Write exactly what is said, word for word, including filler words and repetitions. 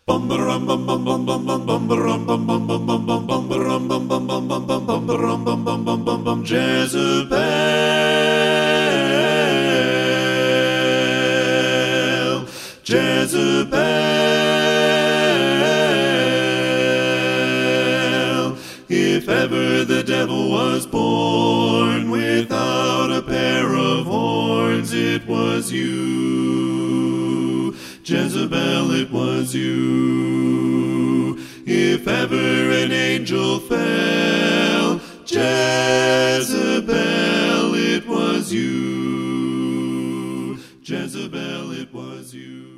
Jezebel, Jezebel. If ever the devil was born without a pair of horns, it was you, Jezebel, it was you. If ever an angel fell, Jezebel, it was you, Jezebel, it was you.